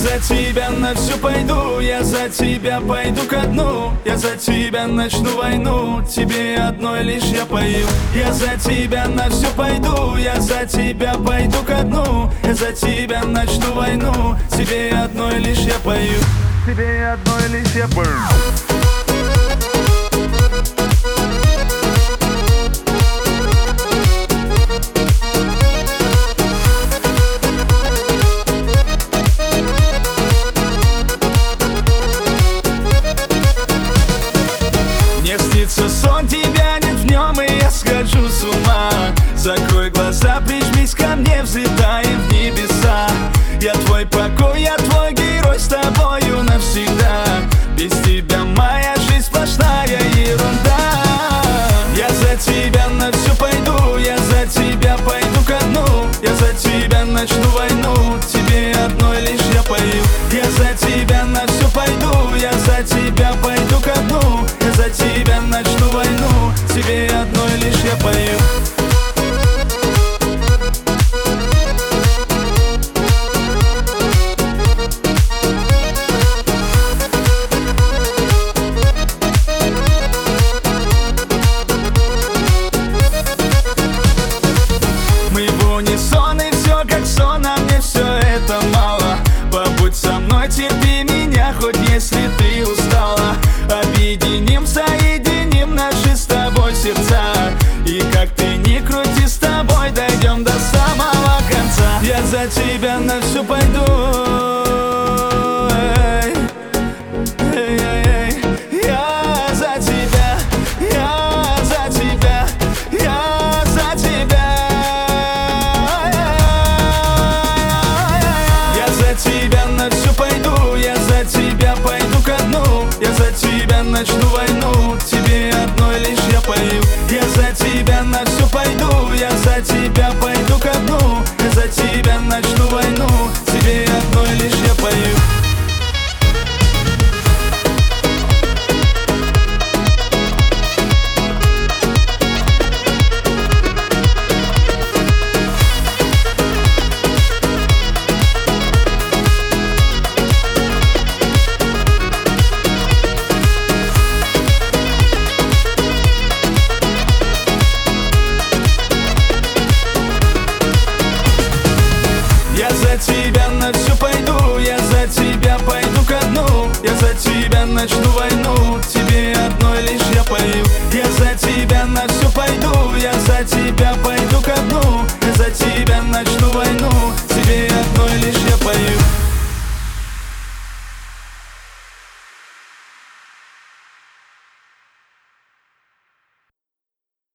за тебя на всю пойду, я за тебя пойду ко дну. Я за тебя начну войну, тебе одной лишь я пою. Я за тебя на всю пойду, я за тебя пойду ко дну. Я за тебя начну войну, тебе одной лишь я пою. Тебе одной лишь я пою. Сон, тебя нет в нем, и я схожу с ума. Закрой глаза, прижмись ко мне, взлетаем в небеса. Я твой покой, я твой герой, с тобою навсегда. Без тебя моя жизнь сплошная ерунда. Я за тебя на всю пойду, я за тебя пойду ко дну. Я за тебя начну войну, тебе одной лишь я пою. Я за тебя на всю пойду, я за тебя пойду ко дну. Я за тебя начну войну, тебе одной лишь я пою. Мы в унисон, и все как сон, а мне все это мало. Побудь со мной, терпи меня, хоть если ты устала. Объединим, соединим наши с тобой сердца. И как ты ни крути, с тобой дойдем до самого конца. Я за тебя на всю пойду. Я за тебя, я за тебя, я за тебя. Я за тебя на всю пойду, я за тебя пойду ко дну. Я за тебя начну войну, тебе одной лишь я пою. Я за тебя на всю пойду, я за тебя пойду ко дну. Я за тебя начну войну, тебе одной лишь я пою. Я за тебя на всю пойду, я за тебя пойду ко дну. Я за тебя начну войну, тебе одной лишь я пою. Я за тебя на всю пойду, я за тебя пойду ко дну. Я за тебя